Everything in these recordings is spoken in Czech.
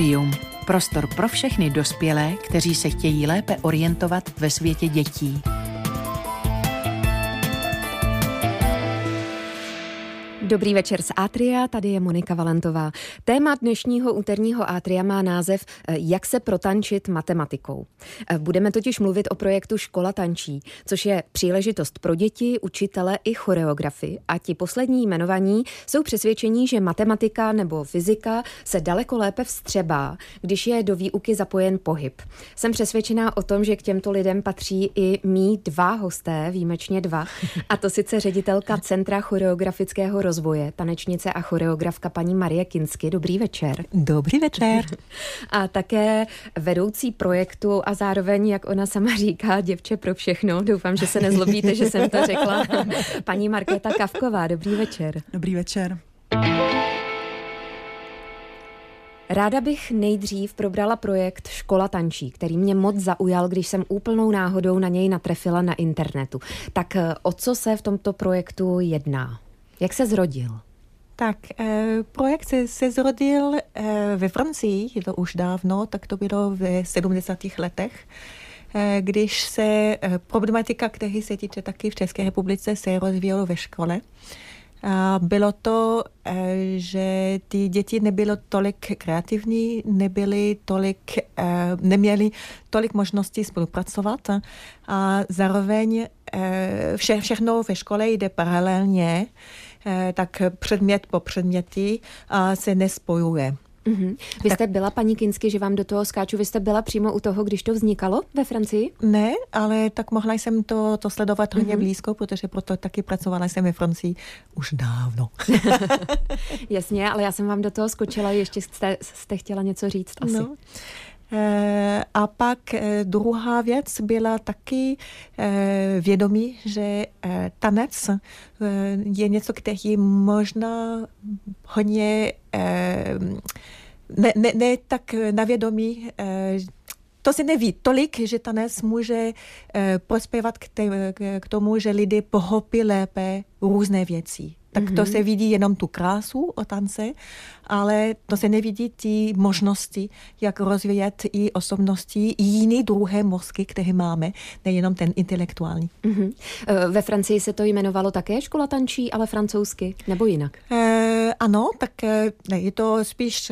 Atrium. Prostor pro všechny dospělé, kteří se chtějí lépe orientovat ve světě dětí. Dobrý večer z Atria, tady je Monika Valentová. Téma dnešního úterního Atria má název Jak se protančit matematikou. Budeme totiž mluvit o projektu Škola tančí, což je příležitost pro děti, učitele i choreografy. A ti poslední jmenovaní jsou přesvědčení, že matematika nebo fyzika se daleko lépe vstřebá, když je do výuky zapojen pohyb. Jsem přesvědčená o tom, že k těmto lidem patří i mí dva hosté, výjimečně dva, a to sice ředitelka Centra choreografického rozvoje, tanečnice a choreografka paní Marie Kinsky. Dobrý večer. Dobrý večer. A také vedoucí projektu a zároveň, jak ona sama říká, děvče pro všechno. Doufám, že se nezlobíte, že jsem to řekla. Paní Markéta Kavková. Dobrý večer. Dobrý večer. Ráda bych nejdřív probrala projekt Škola tančí, který mě moc zaujal, když jsem úplnou náhodou na něj natrefila na internetu. Tak o co se v tomto projektu jedná? Jak se zrodil? Tak, projekt se zrodil ve Francii, je to už dávno, tak to bylo v 70. letech, když se problematika, která se týče taky v České republice, se rozvíjelo ve škole. A bylo to, že ty děti nebyly tolik kreativní, neměli tolik možností spolupracovat a zároveň všechno ve škole jde paralelně, tak předmět po předměti a se nespojuje. Mm-hmm. Vy jste byla, paní Kinsky, že vám do toho skáču, vy jste byla přímo u toho, když to vznikalo ve Francii? Ne, ale tak mohla jsem to sledovat hodně blízko, protože proto taky pracovala jsem ve Francii už dávno. Jasně, ale já jsem vám do toho skočila, ještě jste chtěla něco říct asi. No. A pak druhá věc byla taky vědomí, že tanec je něco, který možná hodně ne tak na vědomí, to se neví tolik, že tanec může prospěvat k tomu, že lidé pochopí lépe různé věci. Tak to se vidí jenom tu krásu o tance, ale to se nevidí ty možnosti, jak rozvíjet i osobnosti, i jiný druhé mozky, které máme, nejenom ten intelektuální. Mm-hmm. Ve Francii se to jmenovalo také Škola tančí, ale francouzsky, nebo jinak? Ano, tak ne, je to spíš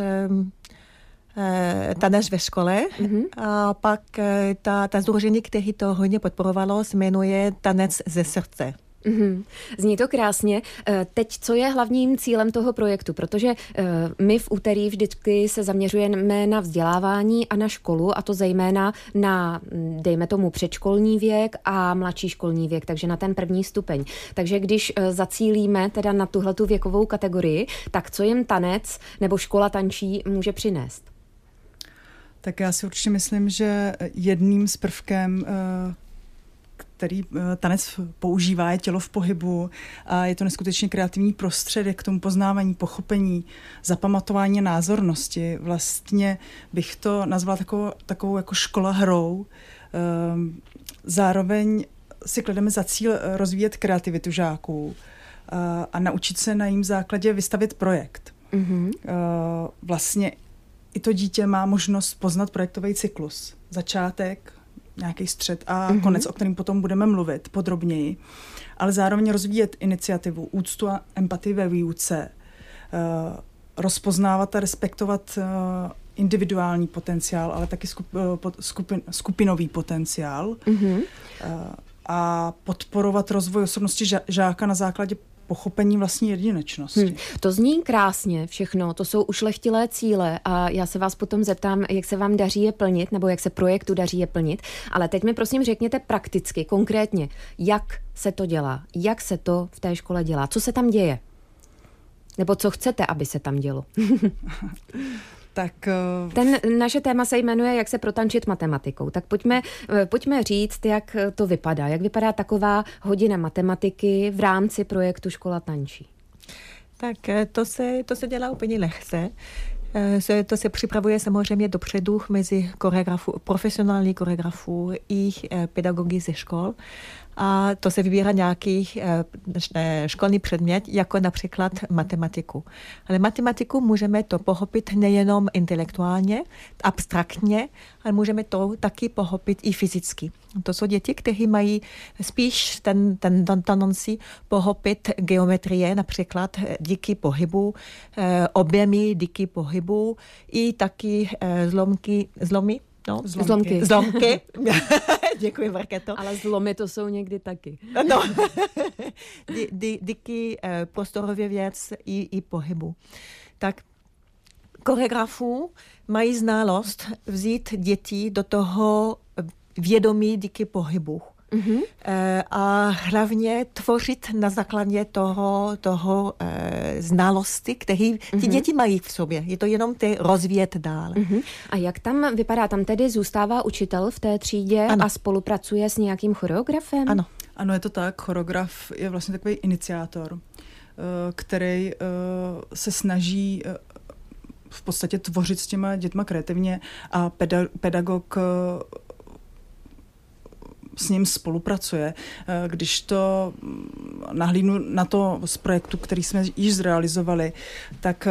tanec ve škole a pak ta sdružení, které to hodně podporovalo, se jmenuje Tanec ze srdce. Mm-hmm. Zní to krásně. Teď, co je hlavním cílem toho projektu? Protože my v úterý vždycky se zaměřujeme na vzdělávání a na školu, a to zejména na, dejme tomu, předškolní věk a mladší školní věk, takže na ten první stupeň. Takže když zacílíme teda na tuhletu věkovou kategorii, tak co jim tanec nebo škola tančí může přinést? Tak já si určitě myslím, že jedním z prvkem, který tanec používá, je tělo v pohybu a je to neskutečně kreativní prostředek k tomu poznávání, pochopení, zapamatování názornosti. Vlastně bych to nazvala takovou jako škola hrou. Zároveň si klademe za cíl rozvíjet kreativitu žáků a naučit se na jejím základě vystavit projekt. Mm-hmm. Vlastně i to dítě má možnost poznat projektový cyklus. Začátek, nějaký střed a konec, o kterém potom budeme mluvit podrobněji, ale zároveň rozvíjet iniciativu, úctu a empatii ve výuce, rozpoznávat a respektovat individuální potenciál, ale taky skupinový potenciál a podporovat rozvoj osobnosti žáka na základě pochopení vlastní jedinečnosti. To zní krásně všechno, to jsou ušlechtilé cíle a já se vás potom zeptám, jak se vám daří je plnit, nebo jak se projektu daří je plnit, ale teď mi prosím řekněte prakticky, konkrétně, jak se to dělá, jak se to v té škole dělá, co se tam děje, nebo co chcete, aby se tam dělo. Tak, naše téma se jmenuje Jak se protančit matematikou. Tak pojďme říct, jak to vypadá. Jak vypadá taková hodina matematiky v rámci projektu Škola tančí? Tak to se dělá úplně lehce. To se připravuje samozřejmě dopředu mezi profesionální koreografů i pedagogy ze škol. a to se vybírá nějaký školní předmět, jako například matematiku. Ale matematiku můžeme to pochopit nejenom intelektuálně, abstraktně, ale můžeme to taky pochopit i fyzicky. To jsou děti, kteří mají spíš ten tendenci pochopit geometrie, například díky pohybu, objemy díky pohybu, i taky zlomy. No, zlomky. Děkuji, Markéto. Ale zlomy to jsou někdy taky. No. Díky prostorově věc i pohybu. Tak choreografů mají znalost vzít děti do toho vědomí díky pohybu. Mm-hmm. A hlavně tvořit na základě toho znalosti, které ty děti mají v sobě. Je to jenom ty rozvíjet dál. Mm-hmm. A jak tam vypadá? Tam tedy zůstává učitel v té třídě a spolupracuje s nějakým choreografem? Ano. Ano, je to tak. Choreograf je vlastně takový iniciátor, který se snaží v podstatě tvořit s těma dětma kreativně a pedagog s ním spolupracuje. Když to nahlídnu na to z projektu, který jsme již zrealizovali, tak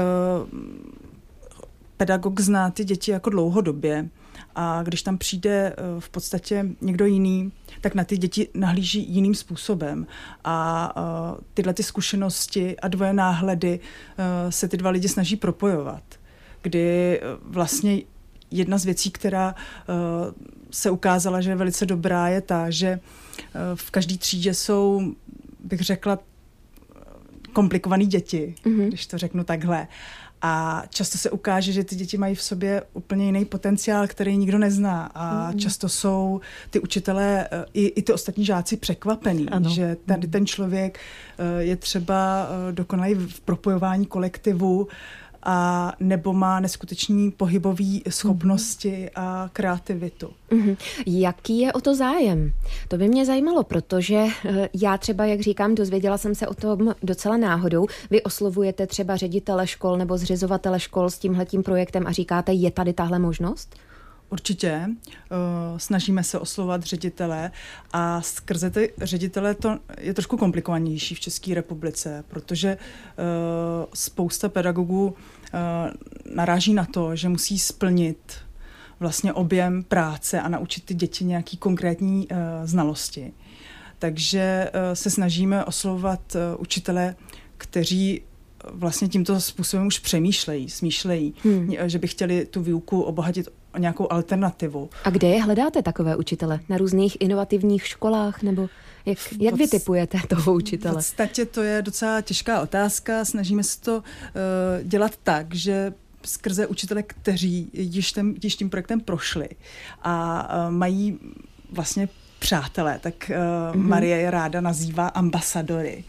pedagog zná ty děti jako dlouhodobě a když tam přijde v podstatě někdo jiný, tak na ty děti nahlíží jiným způsobem a tyhle ty zkušenosti a dvoje náhledy se ty dva lidi snaží propojovat, kdy vlastně jedna z věcí, která se ukázala, že je velice dobrá, je ta, že v každé třídě jsou, bych řekla, komplikované děti, když to řeknu takhle. A často se ukáže, že ty děti mají v sobě úplně jiný potenciál, který nikdo nezná. A často jsou ty učitelé i ty ostatní žáci překvapený, že tady ten člověk je třeba dokonalý v propojování kolektivu, a nebo má neskutečný pohybový schopnosti a kreativitu. Jaký je o to zájem? To by mě zajímalo, protože já třeba, jak říkám, dozvěděla jsem se o tom docela náhodou. Vy oslovujete třeba ředitele škol nebo zřizovatele škol s tímhletím projektem a říkáte, je tady tahle možnost? Určitě. Snažíme se oslovovat ředitele a skrze ty ředitele to je trošku komplikovanější v České republice, protože spousta pedagogů naráží na to, že musí splnit vlastně objem práce a naučit ty děti nějaký konkrétní znalosti. Takže se snažíme oslovovat učitele, kteří vlastně tímto způsobem už smýšlejí, že by chtěli tu výuku obohatit o nějakou alternativu. A kde je hledáte takové učitele? Na různých inovativních školách? Nebo jak vy typujete toho učitele? V podstatě to je docela těžká otázka. Snažíme se to dělat tak, že skrze učitele, kteří již tím projektem prošli a mají vlastně přátelé, tak Marie je ráda nazývá ambasadory,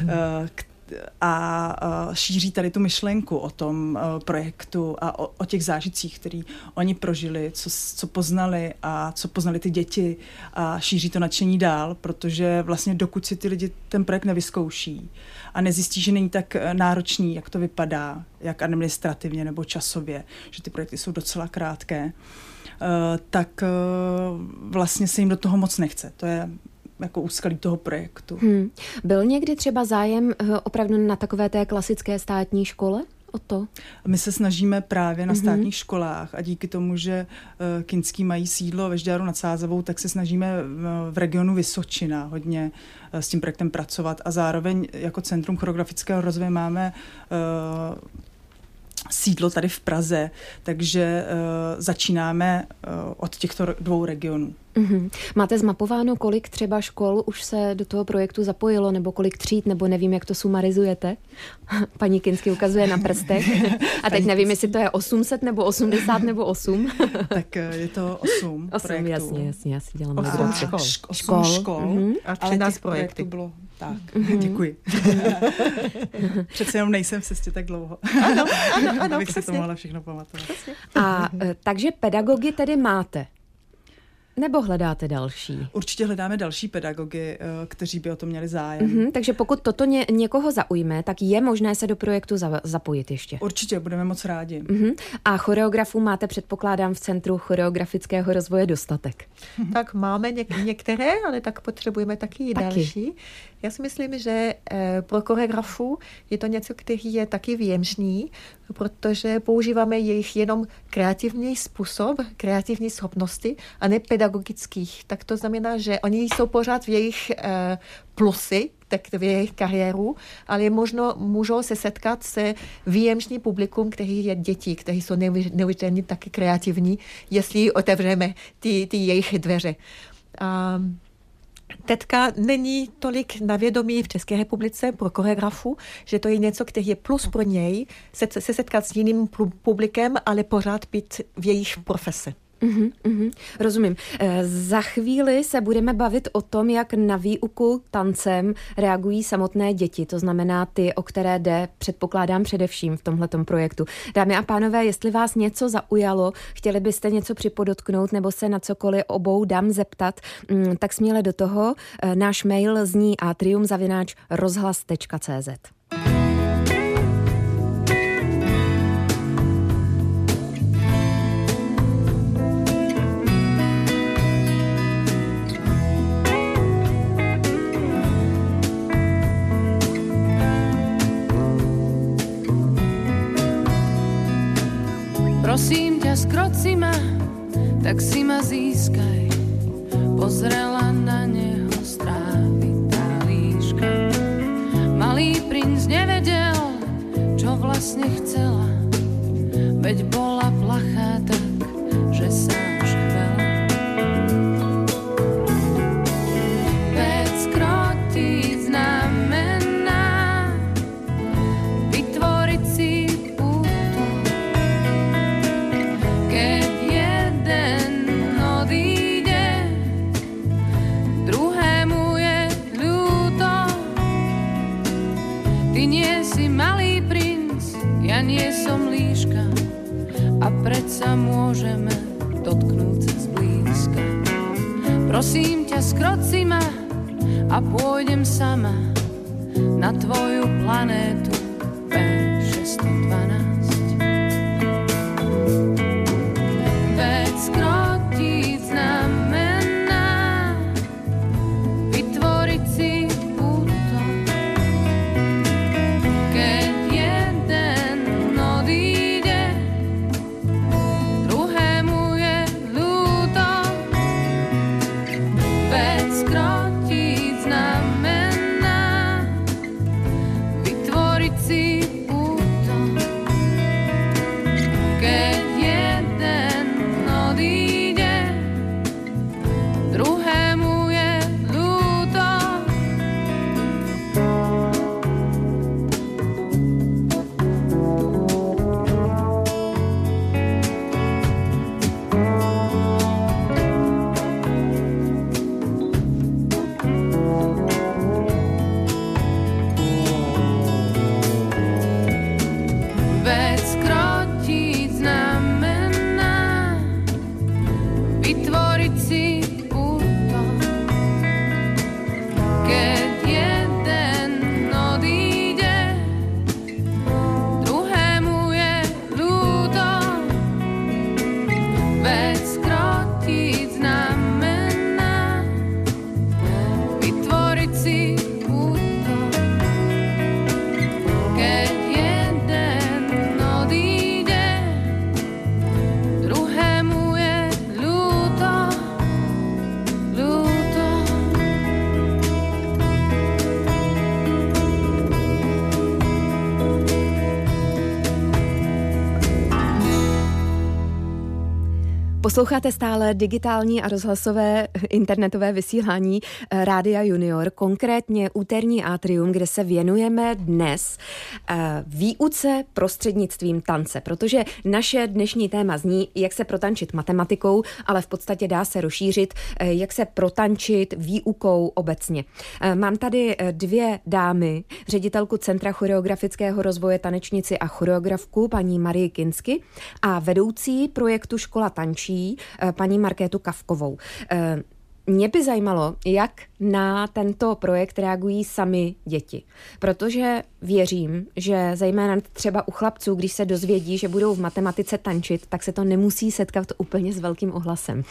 a šíří tady tu myšlenku o tom projektu a o těch zážitcích, který oni prožili, co poznali a co poznali ty děti a šíří to nadšení dál, protože vlastně dokud si ty lidi ten projekt nevyzkouší a nezjistí, že není tak náročný, jak to vypadá, jak administrativně nebo časově, že ty projekty jsou docela krátké, tak vlastně se jim do toho moc nechce. To je jako úskalí toho projektu. Byl někdy třeba zájem opravdu na takové té klasické státní škole o to? My se snažíme právě na státních školách a díky tomu, že Kinský mají sídlo ve Žďáru nad Sázavou, tak se snažíme v regionu Vysočina hodně s tím projektem pracovat a zároveň jako Centrum choreografického rozvoje máme sídlo tady v Praze, takže začínáme od těchto dvou regionů. Máte zmapováno, kolik třeba škol už se do toho projektu zapojilo, nebo kolik tříd, nebo nevím, jak to sumarizujete? Paní Kinsky ukazuje na prstech. A teď nevím, jestli to je 800 nebo 80 nebo 8. Tak je to 8 projektů. Jasně, já si dělám 8 škol. A 13 projektů bylo tak. Děkuji. Přece jenom nejsem v cestě tak dlouho. Ano, abych si to mohla všechno pamatovat. A takže pedagogy tedy máte? Nebo hledáte další? Určitě hledáme další pedagogy, kteří by o to měli zájem. Takže pokud toto někoho zaujme, tak je možné se do projektu zapojit ještě. Určitě, budeme moc rádi. A choreografů máte, předpokládám, v Centru choreografického rozvoje dostatek. Tak máme některé, ale tak potřebujeme taky další. Já si myslím, že pro choreografů je to něco, který je taky výjimečný, protože používáme jejich jenom kreativní způsob, kreativní schopnosti a ne pedagogických. Tak to znamená, že oni jsou pořád v jejich plusy, tak v jejich kariéru, ale můžou se setkat se výjimečným publikum, který je děti, kteří jsou neuvěřitelně taky kreativní, jestli otevřeme ty jejich dveře. Teďka není tolik na vědomí v České republice pro choreografu, že to je něco, který je plus pro něj, se setkat s jiným publikem, ale pořád být v jejich profese. Rozumím. Za chvíli se budeme bavit o tom, jak na výuku tancem reagují samotné děti, to znamená ty, o které jde, předpokládám především v tomhletom projektu. Dámy a pánové, jestli vás něco zaujalo, chtěli byste něco připodotknout nebo se na cokoliv obou dám zeptat, tak směle do toho. Náš mail zní atrium@rozhlas.cz. Prosím ťa, skroť si ma, tak si ma získaj. Pozrela na neho strávitá líška. Malý princ nevedel, čo vlastne chcela, veď bola plachá tak, že sa škvela. Veď skrotiť znamená vytvoriť si ja nie som líška a predsa môžeme dotknúť sa zblízka. Prosím ťa, skroť si ma a pôjdem sama na tvoju planétu P612. Veď skrotiť znamená vytvoriť si Posloucháte stále digitální a rozhlasové internetové vysílání Rádia Junior, konkrétně úterní Atrium, kde se věnujeme dnes výuce prostřednictvím tance, protože naše dnešní téma zní, jak se protančit matematikou, ale v podstatě dá se rozšířit, jak se protančit výukou obecně. Mám tady dvě dámy, ředitelku Centra choreografického rozvoje, tanečnici a choreografku paní Marii Kinsky a vedoucí projektu Škola tančí tančí, paní Markétu Kavkovou. Mě by zajímalo, jak na tento projekt reagují sami děti, protože věřím, že zejména třeba u chlapců, když se dozvědí, že budou v matematice tančit, tak se to nemusí setkat úplně s velkým ohlasem.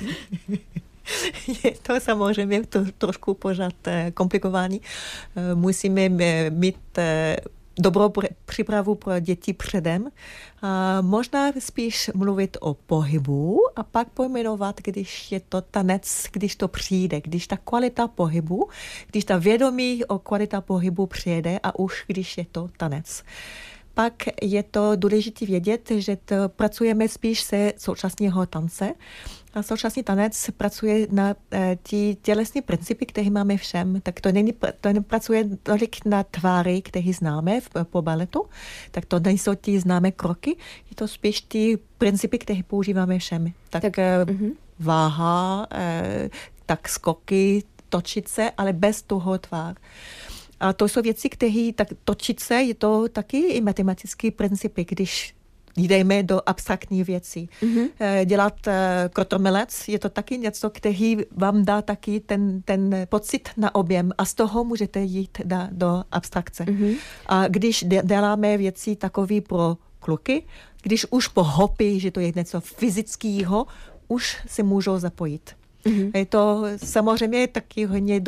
Je to samozřejmě trošku pořád komplikovaný. Musíme mít dobrou přípravu pro děti předem. Možná spíš mluvit o pohybu a pak pojmenovat, když je to tanec, když to přijde, když ta kvalita pohybu, když ta vědomí o kvalita pohybu přijde a už když je to tanec. Pak je to důležité vědět, že pracujeme spíš se současného tance. A současný tanec pracuje na ty tělesné principy, které máme všem. Tak to nepracuje tolik na tváři, které známe po baletu. Tak to nejsou ty známé kroky, je to spíš ty principy, které používáme všem. Tak váha, tak skoky, točit se, ale bez toho tvár. A to jsou věci, které tak točit se, je to taky i matematický principy, když jdeme do abstraktní věcí. Dělat krotomelec je to taky něco, který vám dá taky ten pocit na objem a z toho můžete jít do abstrakce. A když děláme věci takové pro kluky, když už pochopí, že to je něco fyzického, už se můžou zapojit. Je to samozřejmě taky hodně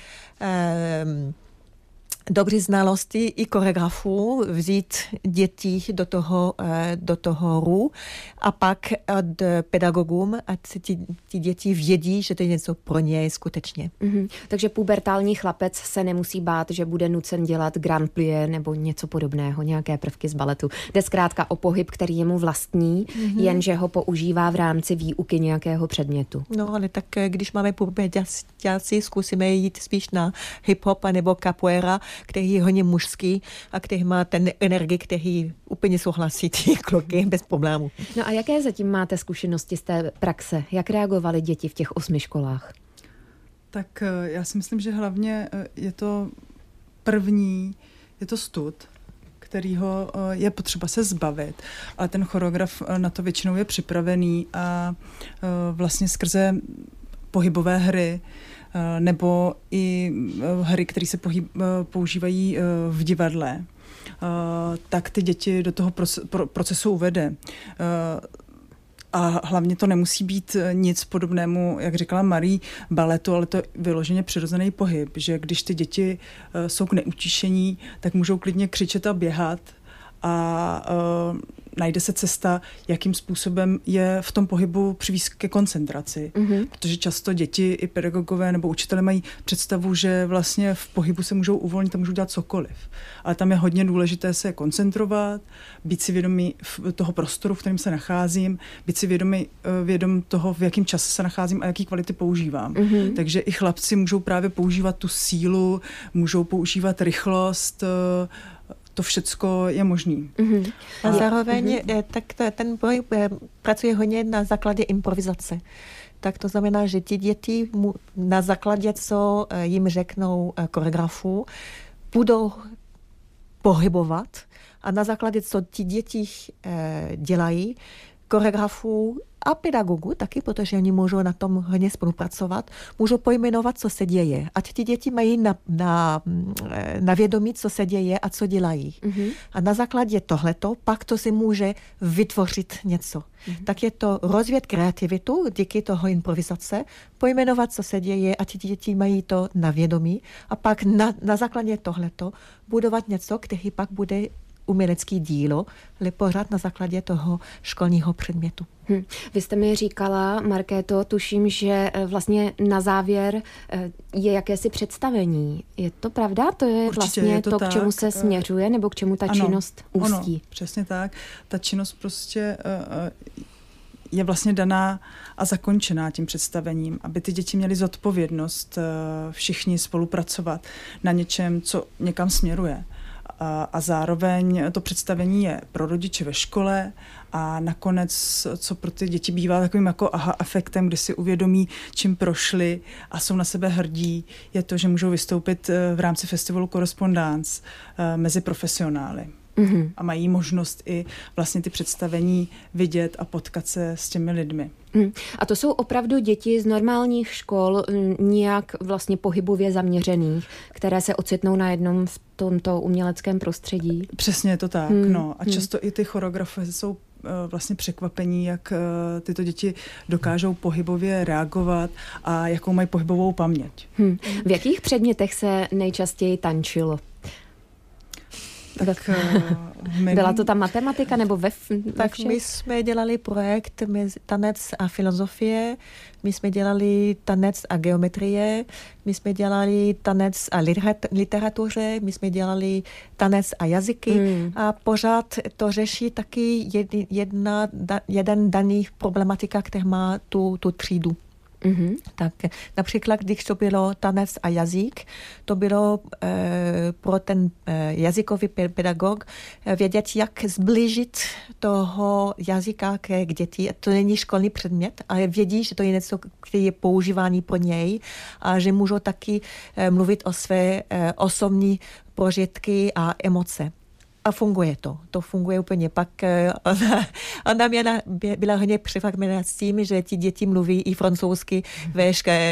dobré znalosti i choreografů, vzít děti do toho hru a pak od pedagogům, ať si ty děti vědí, že to je něco pro ně skutečně. Takže pubertální chlapec se nemusí bát, že bude nucen dělat grand plie nebo něco podobného, nějaké prvky z baletu. Jde zkrátka o pohyb, který je mu vlastní, jenže ho používá v rámci výuky nějakého předmětu. No, ale tak když máme pubertáci, zkusíme jít spíš na hip-hop nebo capoeira, který je hodně mužský a který má ten energii, který úplně souhlasí ty kluky bez problémů. No a jaké zatím máte zkušenosti z té praxe? Jak reagovaly děti v těch 8 školách? Tak já si myslím, že hlavně je to stud, kterýho je potřeba se zbavit, ale ten choreograf na to většinou je připravený a vlastně skrze pohybové hry nebo i hry, které se používají v divadle, tak ty děti do toho procesu uvede. A hlavně to nemusí být nic podobnému, jak říkala Marie, baletu, ale to je vyloženě přirozený pohyb, že když ty děti jsou k neutíšení, tak můžou klidně křičet a běhat a najde se cesta, jakým způsobem je v tom pohybu přivést ke koncentraci. Protože často děti i pedagogové nebo učitelé mají představu, že vlastně v pohybu se můžou uvolnit a můžou dělat cokoliv. Ale tam je hodně důležité se koncentrovat, být si vědomý toho prostoru, v kterém se nacházím, být si vědom toho, v jakém čase se nacházím a jaký kvality používám. Takže i chlapci můžou právě používat tu sílu, můžou používat rychlost, to všecko je možný. A zároveň tak ten boj pracuje hodně na základě improvizace. Tak to znamená, že ti děti na základě, co jim řeknou choreografů, budou pohybovat a na základě, co ti děti dělají, choreografů a pedagogů taky, protože oni můžou na tom hodně spolupracovat, můžou pojmenovat, co se děje. Ať ti děti mají na vědomí, co se děje a co dělají. A na základě tohleto pak to si může vytvořit něco. Tak je to rozvíjet kreativitu díky toho improvizace, pojmenovat, co se děje a ti děti mají to na vědomí a pak na základě tohleto budovat něco, který pak bude umělecký dílo, ale pořád na základě toho školního předmětu. Vy jste mi říkala, Markéto, tuším, že vlastně na závěr je jakési představení. Je to pravda? To je určitě, vlastně je to k čemu se směřuje, nebo k čemu ta činnost ústí? Ano, přesně tak. Ta činnost prostě je vlastně daná a zakončená tím představením, aby ty děti měly zodpovědnost všichni spolupracovat na něčem, co někam směruje. A zároveň to představení je pro rodiče ve škole a nakonec, co pro ty děti bývá takovým jako aha efektem, kdy si uvědomí, čím prošli a jsou na sebe hrdí, je to, že můžou vystoupit v rámci festivalu Correspondance mezi profesionály. A mají možnost i vlastně ty představení vidět a potkat se s těmi lidmi. A to jsou opravdu děti z normálních škol, nijak vlastně pohybově zaměřených, které se ocitnou na jednom v tomto uměleckém prostředí? Přesně je to tak, no. A často i ty choreografie jsou vlastně překvapení, jak tyto děti dokážou pohybově reagovat a jakou mají pohybovou paměť. V jakých předmětech se nejčastěji tančilo? Tak, byla to ta matematika nebo ve všech? My jsme dělali projekt tanec a filozofie, my jsme dělali tanec a geometrie, my jsme dělali tanec a literatuře, my jsme dělali tanec a jazyky a pořád to řeší taky jeden daný problematika, který má tu třídu. Tak například, když to bylo tanec a jazyk, to bylo pro ten jazykový pedagog vědět, jak zblížit toho jazyka k děti. To není školní předmět, ale vědí, že to je něco, který je používaný pro něj a že můžou taky mluvit o své osobní prožitky a emoce. A funguje to. To funguje úplně. Pak ona byla hodně překvapená s tím, že ti děti mluví i francouzsky ve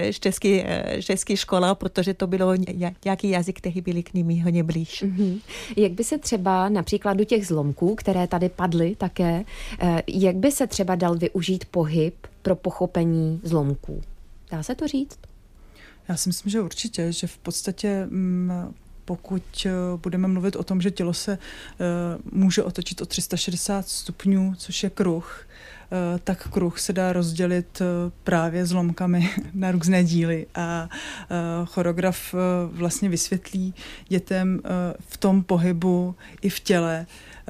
české škole, protože to bylo nějaký jazyk, který byl k nimi hodně blíž. Jak by se třeba například do těch zlomků, které tady padly také, jak by se třeba dal využít pohyb pro pochopení zlomků? Dá se to říct? Já si myslím, že určitě, že v podstatě pokud budeme mluvit o tom, že tělo se může otočit o 360 stupňů, což je kruh, tak kruh se dá rozdělit právě zlomkami na různé díly a choreograf vlastně vysvětlí dětem v tom pohybu i v těle,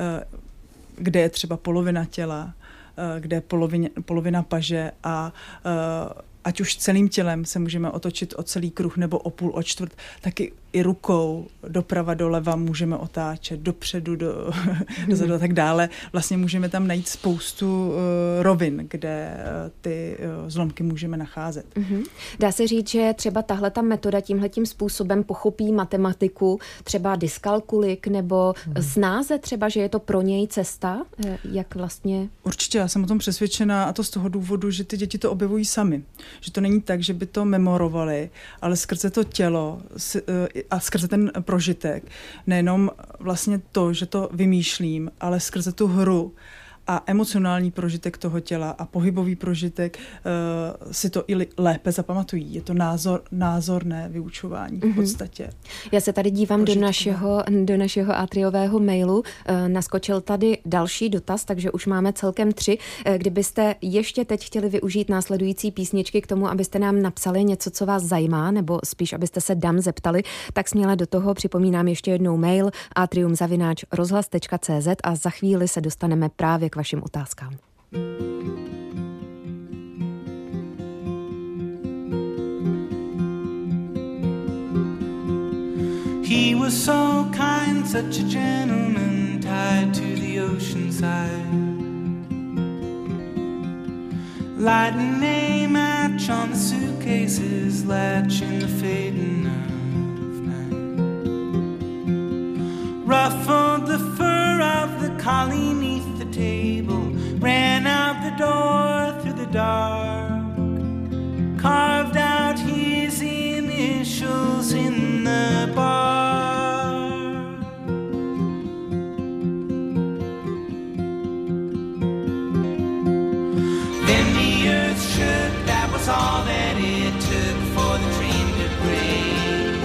kde je třeba polovina těla, kde je polovina paže a ať už celým tělem se můžeme otočit o celý kruh nebo o půl, o čtvrt, taky i rukou doprava, doleva můžeme otáčet, dopředu, dozadu a tak dále. Vlastně můžeme tam najít spoustu rovin, kde ty zlomky můžeme nacházet. Dá se říct, že třeba tahleta metoda tímhletím způsobem pochopí matematiku, třeba dyskalkulik, nebo snáze třeba, že je to pro něj cesta, jak vlastně... Určitě, já jsem o tom přesvědčená a to z toho důvodu, že ty děti to objevují sami. Že to není tak, že by to memorovali, ale skrze to tělo a skrze ten prožitek, nejenom vlastně to, že to vymýšlím, ale skrze tu hru a emocionální prožitek toho těla a pohybový prožitek si to i lépe zapamatují. Je to názorné vyučování v podstatě. Já se tady dívám do našeho atriového mailu. Naskočil tady další dotaz, takže už máme celkem 3. Kdybyste ještě teď chtěli využít následující písničky k tomu, abyste nám napsali něco, co vás zajímá, nebo spíš, abyste se dam zeptali, tak směle do toho připomínám ještě jednou mail atrium@rozhlas.cz a za chvíli se dostaneme právě k vašim otázkám. He was so kind, such a gentleman, tied to the ocean side. Lighting a match on the suitcases, latching the fading of night. Ruffled the fur of the collie neath the table, ran out the door through the dark, carved out his initials in the bar. Then the earth shook, that was all that it took for the train to break.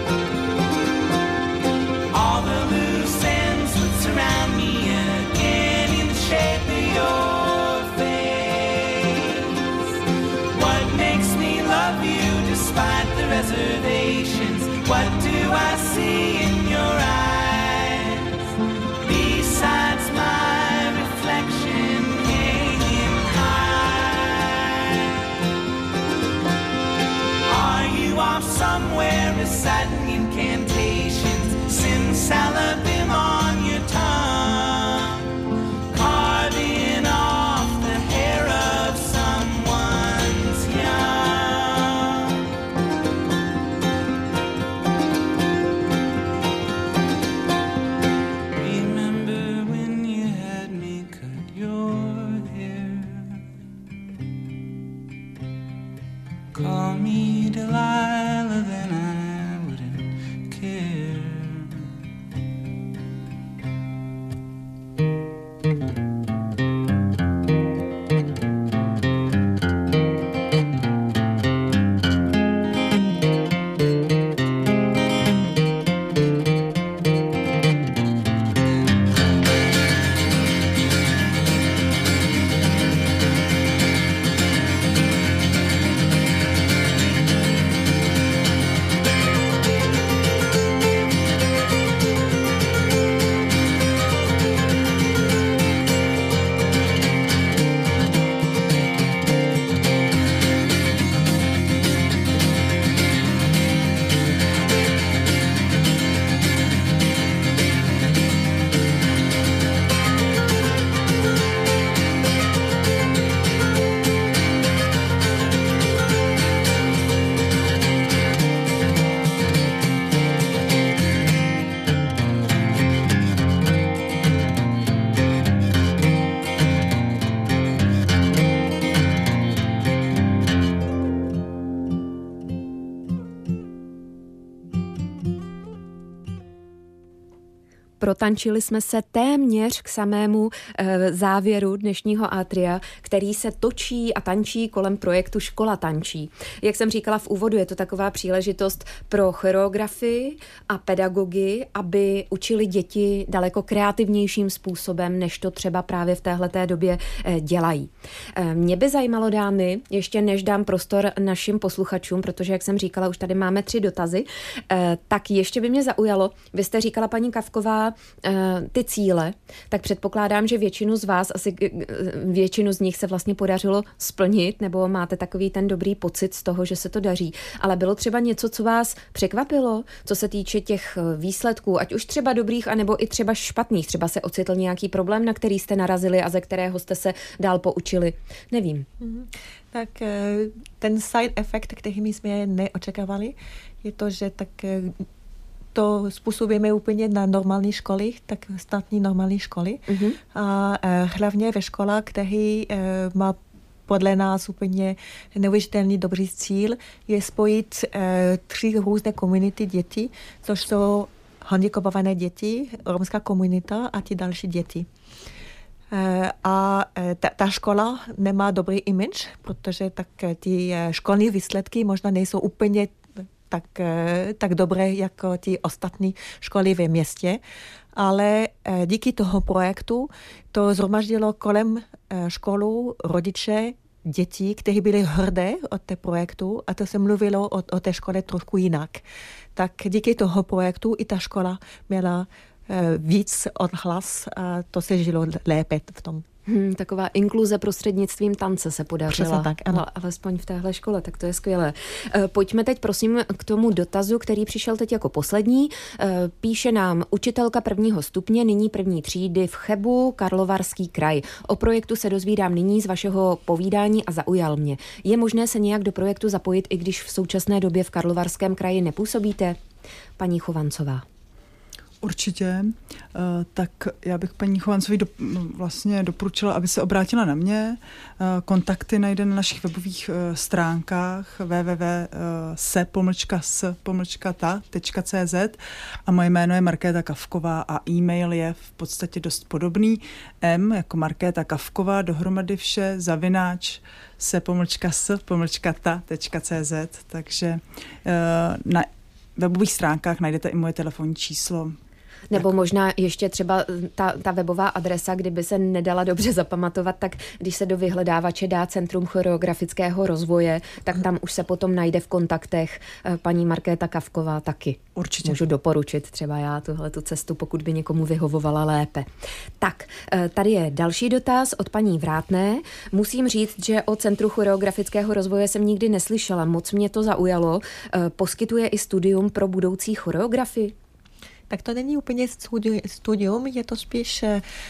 All the loose ends would surround me again in the shape of your face. What makes me love you despite the reservations? What do I see in your eyes besides my reflection hanging high? Are you off somewhere reciting incantations, simsalabim on your tongue, carving off the hair of someone's young? Remember protančili jsme se téměř k samému závěru dnešního Atria, který se točí a tančí kolem projektu Škola tančí. Jak jsem říkala v úvodu, je to taková příležitost pro choreografii a pedagogy, aby učili děti daleko kreativnějším způsobem, než to třeba právě v téhleté době dělají. Mě by zajímalo, dámy, ještě než dám prostor našim posluchačům, protože, jak jsem říkala, už tady máme 3 dotazy, tak ještě by mě zaujalo, vy jste říkala, paní Kavková, ty cíle, tak předpokládám, že většinu z vás, asi většinu z nich se vlastně podařilo splnit, nebo máte takový ten dobrý pocit z toho, že se to daří. Ale bylo třeba něco, co vás překvapilo, co se týče těch výsledků, ať už třeba dobrých, anebo i třeba špatných. Třeba se ocitl nějaký problém, na který jste narazili a ze kterého jste se dál poučili. Nevím. Tak ten side effect, který my jsme neočekávali, je to, že tak to způsobíme úplně na normální školy, tak státní normální školy. A hlavně ve školách, který má podle nás úplně neuvěřitelný dobrý cíl, je spojit 3 různé komunity dětí, což jsou handicapované děti, romská komunita a ty další děti. A ta škola nemá dobrý image, protože tak ty školní výsledky možná nejsou úplně tak dobré jako ty ostatní školy ve městě, ale díky toho projektu to zhromaždilo kolem školu rodiče dětí, kteří byli hrdé od té projektu a to se mluvilo o té škole trošku jinak. Tak díky toho projektu i ta škola měla víc odhlas a to se žilo lépe v tom. Taková inkluze prostřednictvím tance se podařila. Přesně tak, ano. Alespoň v téhle škole, tak to je skvělé. Pojďme teď prosím k tomu dotazu, který přišel teď jako poslední. Píše nám učitelka 1. stupně, nyní 1. třídy v Chebu, Karlovarský kraj. O projektu se dozvídám nyní z vašeho povídání a zaujal mě. Je možné se nějak do projektu zapojit, i když v současné době v Karlovarském kraji nepůsobíte? Paní Chovancová. Určitě. Tak já bych paní Chovancové vlastně doporučila, aby se obrátila na mě. Kontakty najde na našich webových stránkách www.se-ta.cz a moje jméno je Markéta Kavková a e-mail je v podstatě dost podobný. M jako Markéta Kavková, dohromady vše se-ta.cz, takže na webových stránkách najdete i moje telefonní číslo. Nebo možná ještě třeba ta webová adresa, kdyby se nedala dobře zapamatovat, tak když se do vyhledávače dá Centrum choreografického rozvoje, tak tam už se potom najde v kontaktech paní Markéta Kavková taky. Určitě. Můžu doporučit třeba já tuhletu cestu, pokud by někomu vyhovovala lépe. Tak, tady je další dotaz od paní Vrátné. Musím říct, že o Centru choreografického rozvoje jsem nikdy neslyšela. Moc mě to zaujalo. Poskytuje i studium pro budoucí choreografii? Tak to není úplně studium, je to spíš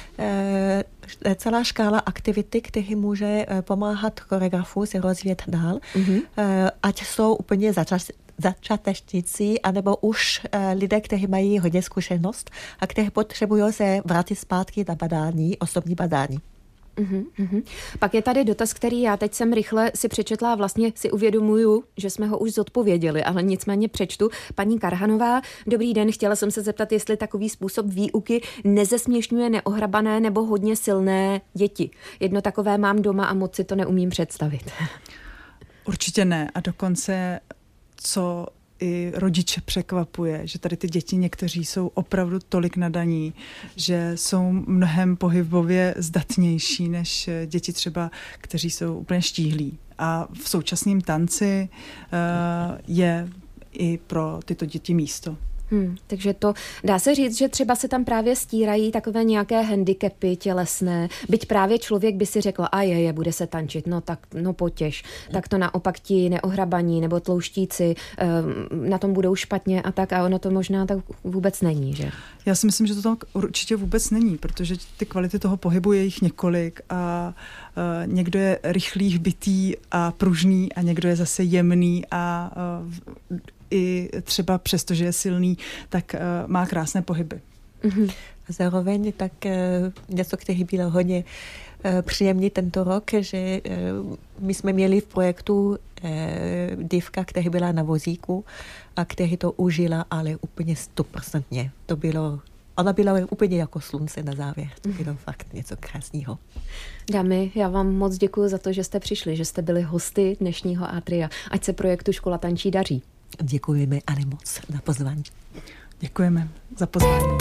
celá škála aktivity, které může pomáhat choreografu se rozvíjet dál, ať jsou úplně začátečníci, anebo už lidé, kteří mají hodně zkušenost a kteří potřebují se vrátit zpátky na badání, osobní badání. Pak je tady dotaz, který já teď jsem rychle si přečetla a vlastně si uvědomuju, že jsme ho už zodpověděli, ale nicméně přečtu. Paní Karhanová, dobrý den, chtěla jsem se zeptat, jestli takový způsob výuky nezesměšňuje neohrabané nebo hodně silné děti. Jedno takové mám doma a moc si to neumím představit. Určitě ne a dokonce co i rodiče překvapuje, že tady ty děti někteří jsou opravdu tolik nadaní, že jsou mnohem pohybově zdatnější než děti třeba, kteří jsou úplně štíhlí. A v současném tanci je i pro tyto děti místo. Takže to dá se říct, že třeba se tam právě stírají takové nějaké handicapy tělesné, byť právě člověk by si řekl, bude se tančit, no potěž. Tak to naopak ti neohrabaní nebo tlouštíci na tom budou špatně a tak a ono to možná tak vůbec není, že? Já si myslím, že to tak určitě vůbec není, protože ty kvality toho pohybu je jich několik a někdo je rychlý, hbitý a pružný a někdo je zase jemný a i třeba přesto, že je silný, tak má krásné pohyby. Zároveň tak něco, který byl hodně příjemný tento rok, že my jsme měli v projektu dívka, která byla na vozíku a který to užila, ale úplně 100%. To bylo ona byla úplně jako slunce na závěr. To bylo fakt něco krásného. Dámy, já vám moc děkuji za to, že jste přišli, že jste byli hosty dnešního Atria. Ať se projektu Škola tančí daří. Děkujeme, ale moc za pozvání. Děkujeme za pozvání.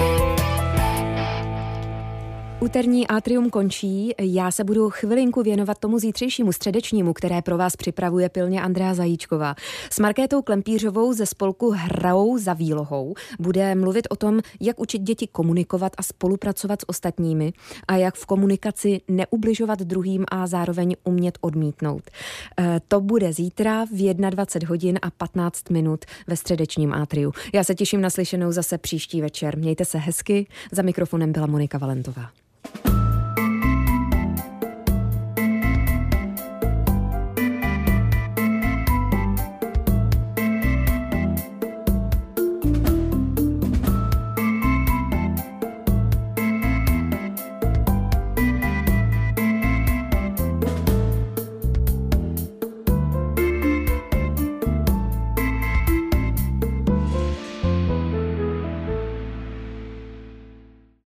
Úterní Atrium končí, já se budu chvilinku věnovat tomu zítřejšímu středečnímu, které pro vás připravuje pilně Andrea Zajíčková. S Markétou Klempířovou ze spolku Hrou za výlohou bude mluvit o tom, jak učit děti komunikovat a spolupracovat s ostatními a jak v komunikaci neubližovat druhým a zároveň umět odmítnout. To bude zítra v 21 hodin a 15 minut ve středečním Atriu. Já se těším na slyšenou zase příští večer. Mějte se hezky, za mikrofonem byla Monika Valentová.